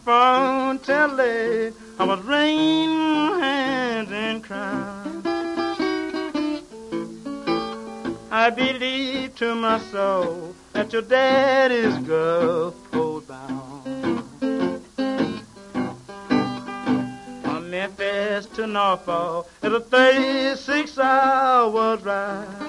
phone till late. I was wringing hands and crying. I believe to my soul that your daddy's Gulf Coast bound. From Memphis to Norfolk is a 36-hour ride.